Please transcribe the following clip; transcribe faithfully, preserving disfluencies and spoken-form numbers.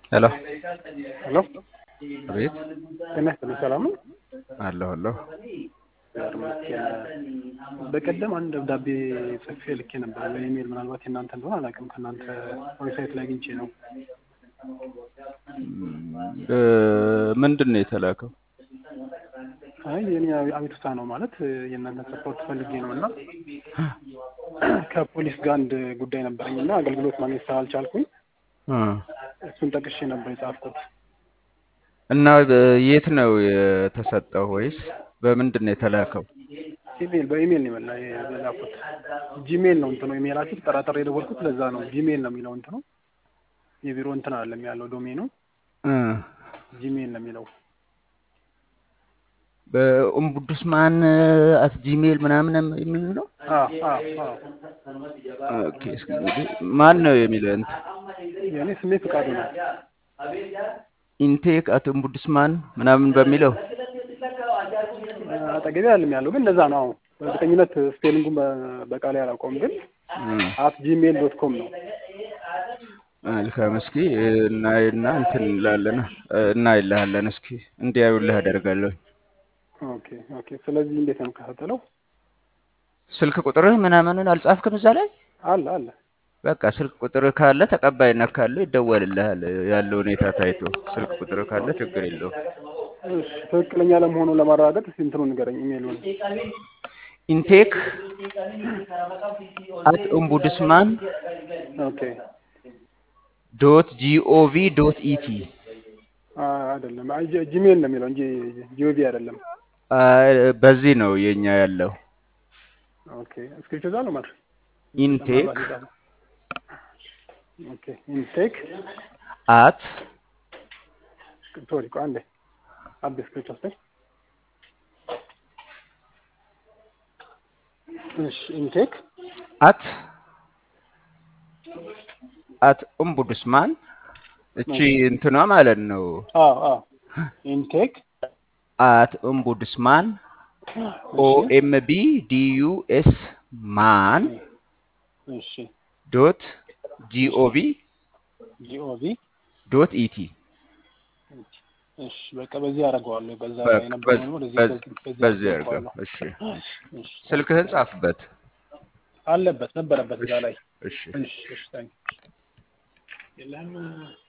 Hello. Hello? Abid. ጤና ይስጥልኝ ሰላም ነው? Hello, hello. እግዚአብሔር ይመስገን። በቀደም አንድ ደብዳቤ ጽፌ ልኬ ነበር በኢሜል ምናልባት የእናንተ እንደሆነ አላውቅም። ከእናንተ ዌብሳይት ላይ አግኝቼ ነው። ምንድን ነው የተላከው? አይ የኔ አቤቱታ ነው ማለት የእናንተ ሰፖርት ፈልጌ ነው እና ከፖሊስ ጋር አንድ ጉዳይ ነበረኝ እና አገልግሎት ማግኘት ስላልቻልኩኝ እሱን ጠቅሼ ነበር የጻፍኩት። እና የት ነው የተሰጠው ወይስ በምንድን ነው የተላከው? ኢሜል በኢሜል ነው የመላ የላኩት። ጂሜል ነው እንትኑ ኢሜላችሁ ጠራጠር የደወልኩት ለዛ ነው። ጂሜል ነው የሚለው እንትኑ የቢሮ እንትን አይደለም ያለው ዶሜኑ ጂሜል ነው የሚለው። በኡምቡድስማን አት ጂሜል ምናምን የሚል ነው። አዎ አዎ አዎ። ኦኬ፣ እስኪ እንግዲህ ማን ነው የሚለው እንት የኔ ስሜ ፍቃዱ ነው። ኢንቴክ አት ኡምቡድስማን ምናምን በሚለው አጠገቤ አይደለም ያለው ግን እንደዛ ነው። በእርግጠኝነት ስፔሊንጉን በቃል አላውቀውም ግን አት ጂሜል ዶት ኮም ነው። መልካም፣ እስኪ እናይና እንትን እንላለን እናይልሃለን። እስኪ እንዲያዩልህ አደርጋለሁ። ኦኬ ኦኬ። ስለዚህ እንዴት ነው የምከታተለው? ስልክ ቁጥርህ ምናምንን አልጻፍክም እዛ ላይ? አለ አለ። በቃ ስልክ ቁጥርህ ካለ ተቀባይነት ካለው ይደወልልሃል። ያለው ሁኔታ ታይቶ ስልክ ቁጥርህ ካለ ችግር የለውም። እሺ፣ ትክክለኛ ለመሆኑ ለማረጋገጥ እስኪ እንትኑን ንገረኝ ኢሜሉን። ኢንቴክ አት ኦምቡድስማን ኦኬ። ዶት ጂኦቪ ዶት ኢቲ አይደለም፣ አይ ጂሜል ነው የሚለው እንጂ ጂኦቪ አይደለም። በዚህ ነው የኛ ያለው። ኦኬ። እስክሪፕት ዛለ ማለት ኢንቴክ ኦኬ። ኢንቴክ አት ሶሪ ቋንዴ አዲስ እስክሪፕት ውስጥ እሺ። ኢንቴክ አት አት ኦምቡድስማን እቺ እንትኗ ማለት ነው። አዎ አዎ። ኢንቴክ አት ኦምቡድስማን ኦ ኤም ቢ ዲ ዩ ኤስ ማን እሺ ዶት ጂኦቪ ጂኦቪ ዶት ኢቲ። እሺ በቃ በዚህ አደርገዋለሁ። በዛ ላይ ነበር ነው ለዚህ በዚህ አድርገው። እሺ ስልክህን ጻፍበት። አለበት ነበረበት እዛ ላይ። እሺ እሺ እሺ ታንክ የለም